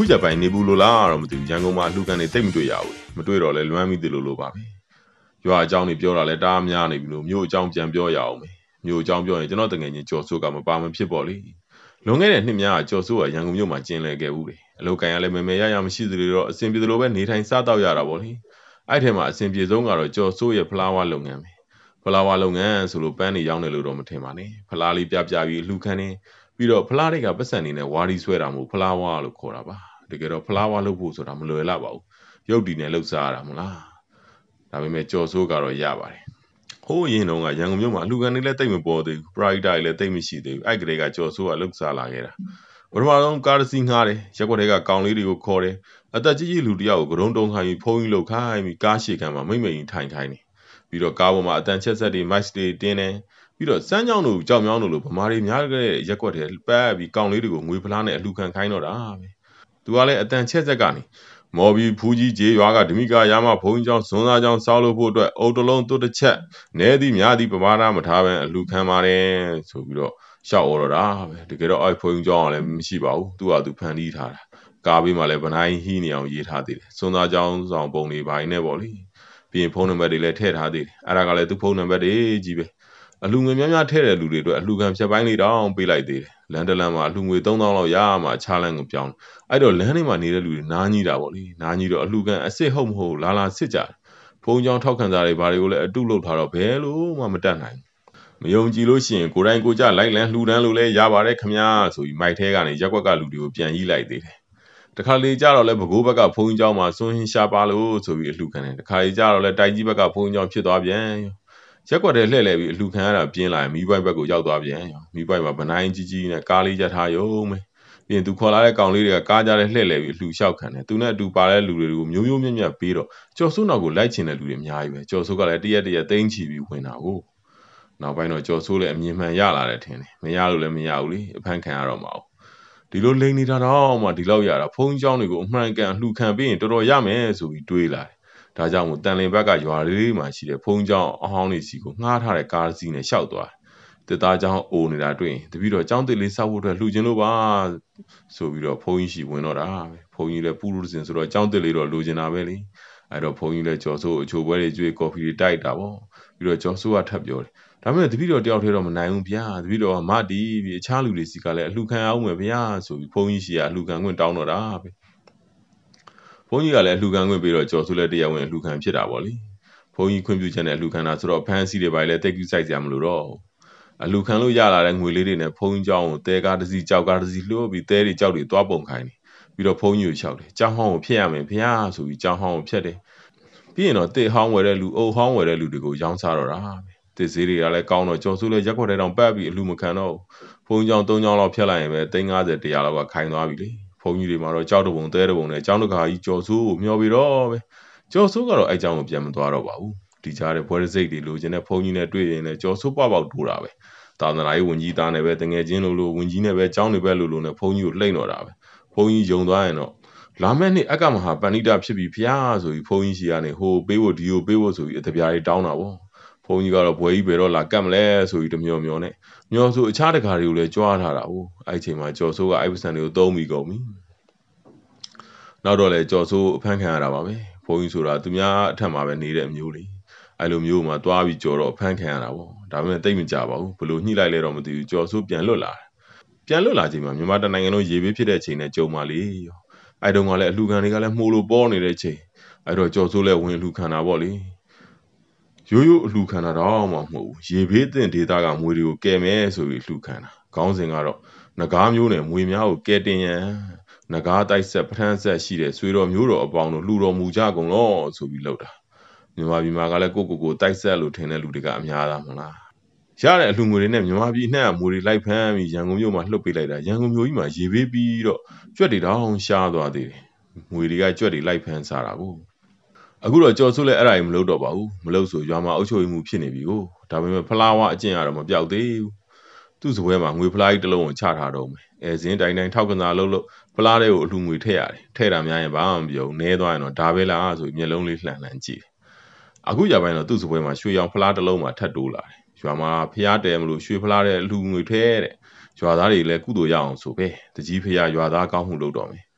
အခုချက်ပိုင်းနေဘူးလို့လားတော့မသိဘူးရန်ကုန်မှာလူကန်တွေတိတ်မတွေ့ရဘူးမတွေ့တော့လဲလွမ်းမိတယ်လို့ပါပဲရွာအကြောင်းတွေပြောတာလဲတားများနေပြီလို့မြို့အကြောင်းပြန်ပြောရအောင်မယ်မြို့အကြောင်းပြောရင်ကျွန်တော်တငယ်ချင်းကြော်ဆိုးကမပါမဖြစ်ပေါ့လေလွန်ခဲ့တဲ့နှစ်များကြော်ဆိုးကရန်ကုန်မြို့မှာကျင်းလဲခဲ့ဘူးလေအလုပ်ကန်ရလဲမဲမဲရရမရှိသလိုတော့အဆင်ပြေသလိုပဲနေထိုင်စားတော့ရတာပေါ့လေအဲ့ထဲမှာအဆင်ပြေဆုံးကတော့ကြော်ဆိုးရဲ့ဖလားဝါလုပ်ငန်းပဲဖလားဝါလုပ်ငန်းဆိုလို့ပန်းနေရောင်းတယ်လို့တော့မထင်ပါနဲ့ဖလားလေးပြပြီးလှူခန်းနေပြီးတော့ဖလားတွေကပတ်စံနေနဲ့ဝါဒီဆွဲတာမို့ဖလားဝါလို့ခေါ်တာပါတကယ်တော့ဖလားဝါလုပ်ဖို့ဆိုတာမလွယ်တော့ပါဘူးရုပ်တည်နဲ့လှုပ်ရှားရတာမလားဒါပေမဲ့ကြော်ဆိုးကတော့ရပါတယ်ဟိုးရင်တော့ကရန်ကုန်မြို့မှာအလှူခံတွေလည်းတိတ်မပေါ်သေးဘူးပရိုက်တာတွေလည်းတိတ်မရှိသေးဘူးအဲ့ကလေးကကြော်ဆိုးကလှုပ်ရှားလာခဲ့တာပထမဆုံးကားတစ်စီးငှားတယ်ရက်ွက်တွေကကောင်လေးတွေကိုခေါ်တယ်အသက်ကြီးကြီးလူတယောက်ကိုကရုံတုံးခိုင်းပြီးဖုံးကြီးလှုပ်ခိုင်းပြီးကားရှေ့ကမ်းမှာမိမ့်ထိုင်ခိုင်းတယ်ပြီးတော့ကားပေါ်မှာအတန်ချက်ဆက်တွေမိုက်တွေတင်းတယ်ပြီးတော့စမ်းကြောင်းတို့ကြောက်မြောင်းတို့လိုဗမာတွေများခဲ့တဲ့ရက်ွက်တွေပတ်ပြီးကောင်လေးတွေကိုငွေဖလားနဲ့အလှူခံခိုင်းတော့တာပဲသူကလည်းအတန်ချက်ဆက်ကနေမော်ဘီဖူးကြီးကျေးရွာကဓမိကရာမဘုံကျောင်းဇွန်သားကျောင်းစောက်လို့ဖို့အတွက်အုတ်တလုံးတွတ်တစ်ချက်နဲသည်များသည်ပမာဏမထားပဲအလှခံပါတယ်ဆိုပြီးတော့ရှောက်ဩတော့တာပဲတကယ်တော့အဲ့ဘုံကျောင်းကလည်းမရှိပါဘူးသူကသူဖန်တီးထားတာကားဘေးမှာလည်းဗနိုင်းဟီးနေအောင်ရေးထားသေးတယ်ဇွန်သားကျောင်းဆောင်ပုံတွေဘာနေပေါ့လေပြီးရင်ဖုန်းနံပါတ်တွေလည်းထည့်ထားသေးတယ်အဲ့ဒါကလည်းသူဖုန်းနံပါတ်တွေကြီးပဲအလှငွေများများထည့်တဲ့လူတွေအတွက်အလှခံဖြတ်ပိုင်းလေးတောင်ပေးလိုက်သေးတယ်လန်တလန်မှာအလှငွေ3000လောက်ရမှခြားလန်းကိုပြောင်းအဲ့တော့လမ်းထဲမှာနေတဲ့လူတွေနားကြီးတာပေါ့လေနားကြီးတော့အလှခံအစ်စ်ဟုတ်မဟုတ်လာစစ်ကြတယ်ဖုန်းကြောင်းထောက်ခံစားတွေဘာတွေကိုလည်းအတုလုပ်ထားတော့ဘယ်လို့မှမတတ်နိုင်မယုံကြည်လို့ရှိရင်ကိုယ်တိုင်ကိုကြလိုက်လန်းလှူဒန်းလို့လည်းရပါတယ်ခမညာဆိုပြီးမိုက်ထဲကနေရက်ွက်ကလူတွေကိုပြန်ကြီးလိုက်သေးတယ်တခါလေကြတော့လဲဘကိုးဘက်ကဖုန်းကြောင်းမှာစွန့်ဟင်းရှာပါလို့ဆိုပြီးအလှခံတယ်တခါလေကြတော့လဲတိုက်ကြီးဘက်ကဖုန်းကြောင်းဖြစ်သွားပြန်ရက်ွက်တဲ့လှည့်လဲပြီးအလှခံရတာပြင်းလာရင်မိဘိုက်ဘက်ကိုရောက်သွားပြန်မိဘိုက်မှာဗနိုင်းကြီးကြီးနဲ့ကားလေးကြထားရုံပဲပြီးရင်သူခေါ်လာတဲ့ကောင်လေးတွေကကားကြတဲ့လှည့်လဲပြီးအလှလျှောက်ခံတယ်သူနဲ့အတူပါတဲ့လူတွေကိုမျိုးမျိုးမြတ်မြတ်ပေးတော့ကျော်စိုးနောက်ကိုလိုက်ချင်တဲ့လူတွေအများကြီးပဲကျော်စိုးကလည်းတရက်သိမ်းချီပြီးဝင်တာကိုနောက်ပိုင်းတော့ကျော်စိုးလည်းအမြင်မှန်ရလာတယ်ထင်တယ်မရလို့လည်းမရဘူးလေအဖမ်းခံရတော့မှာဒီလိုလိန်နေတာတော့မှဒီလောက်ရတာဖုန်းเจ้าတွေကိုအမှန်ကန်လှူခံပြီးရင်တော်တော်ရမယ်ဆိုပြီးတွေးလာတယ်ဒါကြောင့်မို့တန်လင်ဘက်ကရွာလေးမှာရှိတဲ့ဖုန်းเจ้าအဟောင်းလေးစီကိုငှားထားတဲ့ကားစီးနဲ့ရှောက်သွားတယ်တစ်သားเจ้าအိုနေတာတွေ့ရင်တပည့်တော်เจ้าတစ်လေးစောက်ဖို့အတွက်လှူခြင်းလို့ပါဆိုပြီးတော့ဖုန်းကြီးရှိဝင်တော့တာပဲဖုန်းကြီးလည်းပူလူစင်ဆိုတော့เจ้าတစ်လေးတော့လှူခြင်းတာပဲလေအဲ့တော့ဖုန်းကြီးလည်းကြော်စိုးအချိုပွဲတွေကျွေးကော်ဖီတွေတိုက်တာပေါ့ပြီးတော့ကြော်စိုးကထပ်ပြောတယ်ဒါပေမဲ့တပည့်တော်တယောက်တည်းတော့မနိုင်ဘူးဗျာတပည့်တော်ကမတီးပြီးအခြားလူတွေစီကလည်းအလှခံအောင်မယ်ဗျာဆိုပြီးဘုန်းကြီးရှိကအလှခံခွင့်တောင်းတော့တာပဲဘုန်းကြီးကလည်းအလှခံခွင့်ပြီးတော့ကြော်စုလည်းတရားဝင်အလှခံဖြစ်တာပေါ့လေဘုန်းကြီးခွင့်ပြုချက်နဲ့အလှခံတာဆိုတော့ဖန်စီတွေပါလေတိတ်ကူးဆိုင်ကြမလို့တော့အလှခံလို့ရလာတဲ့ငွေလေးတွေနဲ့ဘုန်းကြီးเจ้าကိုတဲကားတစ်စီးကြောက်ကားတစ်စီးလှိုးပြီးတဲတွေကြောက်တွေသွားပုံခိုင်းတယ်ပြီးတော့ဘုန်းကြီးကိုလျှောက်တယ်เจ้าဟောင်းကိုဖျက်ရမယ်ဗျာဆိုပြီးเจ้าဟောင်းကိုဖျက်တယ်ပြီးရင်တော့တစ်ဟောင်းဝယ်တဲ့လူအုပ်ဟောင်းဝယ်တဲ့လူတွေကိုရောင်းစားတော့တာပဲတစ်စေးတွေကလည်းကောင်းတော့ကြော်စုလည်းရက်ွက်တဲ့တောင်ပတ်ပြီးအလှမခံတော့ဘုန်းကြီး3ကျောင်းလောက်ဖြတ်လိုက်ရင်ပဲ350 100လောက်ကခိုင်သွားပြီလေဘုန်းကြီးတွေမှာတော့ကြောက်တပုံတဲတပုံနဲ့ကျောင်းတကာကြီးကြော်စုကိုမျောပြီးတော့ပဲကြော်စုကတော့အဲ့ကျောင်းကိုပြန်မသွားတော့ပါဘူးဒီကြားတဲ့ဘွဲရစိတ်တွေလိုချင်တဲ့ဘုန်းကြီးနဲ့တွေ့ရင်လည်းကြော်စုပေါက်တိုးတာပဲသာသနာရေးဝန်ကြီးသားနဲ့ပဲတငယ်ချင်းလိုဝန်ကြီးနဲ့ပဲကျောင်းတွေပဲလိုနဲ့ဘုန်းကြီးကိုလှိမ့်တော့တာပဲဘုန်းကြီးယုံသွားရင်တော့လာမယ့်နှစ်အကမဟာပဏိတဖြစ်ပြီးဖျားဆိုပြီးဘုန်းကြီးရှိကနေဟိုပေးဖို့ဒီကိုပေးဖို့ဆိုပြီးအတပြားတွေတောင်းတာပေါ့ဘုန်းကြီးကတော့ဘွယ်ကြီးဘယ်တော့လာကတ်မလဲဆိုပြီးတမျောနဲ့မျောဆိုအခြားတကာတွေကိုလည်းကြွားထားတာဟုတ်အဲ့ချိန်မှာကြော်စိုးကအဲ့ပစံတွေကိုသုံးပြီးကုန်ပြီနောက်တော့လေကြော်စိုးအဖမ်းခံရတာပါပဲဘုန်းကြီးဆိုတာသူများအထက်မှာပဲနေတဲ့အမျိုးလေးအဲ့လိုမျိုးမှာတွားပြီးကြော်တော့အဖမ်းခံရတာပေါ့ဒါပေမဲ့တိတ်မကြပါဘူးဘလို့ညှိလိုက်လဲတော့မသိဘူးကြော်စိုးပြန်လွတ်လာချိန်မှာမြန်မာတနိုင်ငံလုံးရေဘေးဖြစ်တဲ့ချိန်နဲ့ကြုံပါလေအဲ့တုန်းကလည်းအလှခံတွေကလည်းမှုလို့ပေါ်နေတဲ့ချိန်အဲ့တော့ကြော်စိုးလည်းဝင်လှခံတာပေါ့လေရိုးရိုးအလှခံတာတော့မှမဟုတ်ဘူးရေဘေးတင်ဒေသကမွေတွေကိုကဲမယ်ဆိုပြီးလှခံတာခေါင်းစဉ်ကတော့ငကားမျိုးနဲ့မွေများကိုကဲတင်ရန်ငကားတိုက်ဆက်ပထန်းဆက်ရှိတဲ့ဆွေတော်မျိုးတော်အပေါင်းတို့လှူတော်မူကြကုန်တော့ဆိုပြီးလှုပ်တာမြန်မာပြည်မှာကလည်းကိုတိုက်ဆက်လို့ထင်တဲ့လူတွေကအများသားမလားရတဲ့အလှငွေတွေနဲ့မြန်မာပြည်နဲ့မွေတွေလိုက်ဖမ်းပြီးရန်ကုန်မြို့မှာလှုပ်ပေးလိုက်တာရန်ကုန်မြို့ကြီးမှာရေဘေးပြီးတော့ကြွက်တွေတောင်ရှားသွားသေးတယ်ငွေတွေကကြွက်တွေလိုက်ဖမ်းစားတာကိုအခုတော့ကြော်စုလည်းအဲ့ဒါကြီးမလုပ်တော့ပါဘူးမလုပ်ဆိုရွာမှာအုပ်ချုပ်မှုဖြစ်နေပြီကိုဒါပေမဲ့ဖလားဝါအကျင့်ရတော့မပြောက်သေးဘူးသူ့စပွဲမှာငွေဖလားကြီးတစ်လုံးကိုချထားတော့မယ်အဲစင်းတိုင်းထောက်ကစားလို့ဖလားတွေကိုအလှငွေထည့်ရတယ်ထည့်တာများရင်ဘာမှမပြောဘူးနဲသွားရင်တော့ဒါပဲလားဆိုပြီးမျက်လုံးလေးလှန်ကြည့်အခုကြပိုင်းတော့သူ့စပွဲမှာရွှေရောင်ဖလားတစ်လုံးမှာထပ်တိုးလာတယ်ရွာမှာဖျားတယ်မလို့ရွှေဖလားတဲ့အလှငွေထဲတဲ့ရွာသားတွေလည်းကုသိုလ်ရအောင်ဆိုပဲတကြီးဖျားရွာသားကောင်းမှုလုပ်တော့မယ်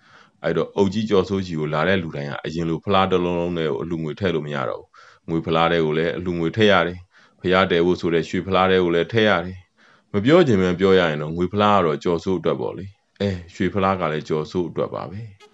အဲ့တော့အုတ်ကြီးကြော်ဆိုးကြီးကိုလာတဲ့လူတိုင်းကအရင်လိုဖလားတစ်လုံးလုံးနဲ့အလူငွေထည့်လို့မရတော့ဘူးငွေဖလားတွေကိုလည်းအလူငွေထည့်ရတယ်ဖျားတယ်ဖို့ဆိုတဲ့ရွှေဖလားတွေကိုလည်းထည့်ရတယ်မပြောချင်မှပြောရရင်တော့ငွေဖလားကတော့ကြော်ဆိုးအတွက်ပေါ့လေရွှေဖလားကလည်းကြော်ဆိုးအတွက်ပါပဲ